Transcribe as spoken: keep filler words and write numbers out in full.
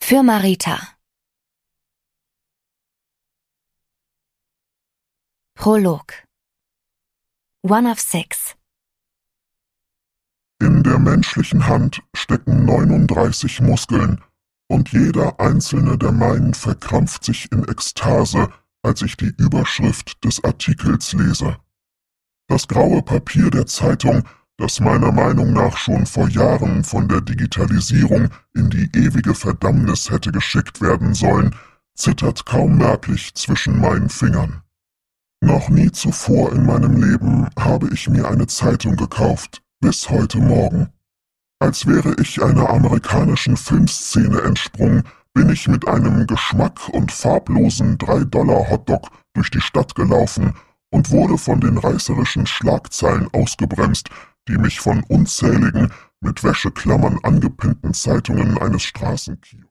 Für Marita. Prolog. One of Six. In der menschlichen Hand stecken neununddreißig Muskeln, und jeder einzelne der meinen verkrampft sich in Ekstase, als ich die Überschrift des Artikels lese. Das graue Papier der Zeitung, das meiner Meinung nach schon vor Jahren von der Digitalisierung in die ewige Verdammnis hätte geschickt werden sollen, zittert kaum merklich zwischen meinen Fingern. Noch nie zuvor in meinem Leben habe ich mir eine Zeitung gekauft, bis heute Morgen. Als wäre ich einer amerikanischen Filmszene entsprungen, bin ich mit einem Geschmack- und farblosen drei Dollar Hotdog durch die Stadt gelaufen und wurde von den reißerischen Schlagzeilen ausgebremst, die mich von unzähligen, mit Wäscheklammern angepinnten Zeitungen eines Straßenkiosks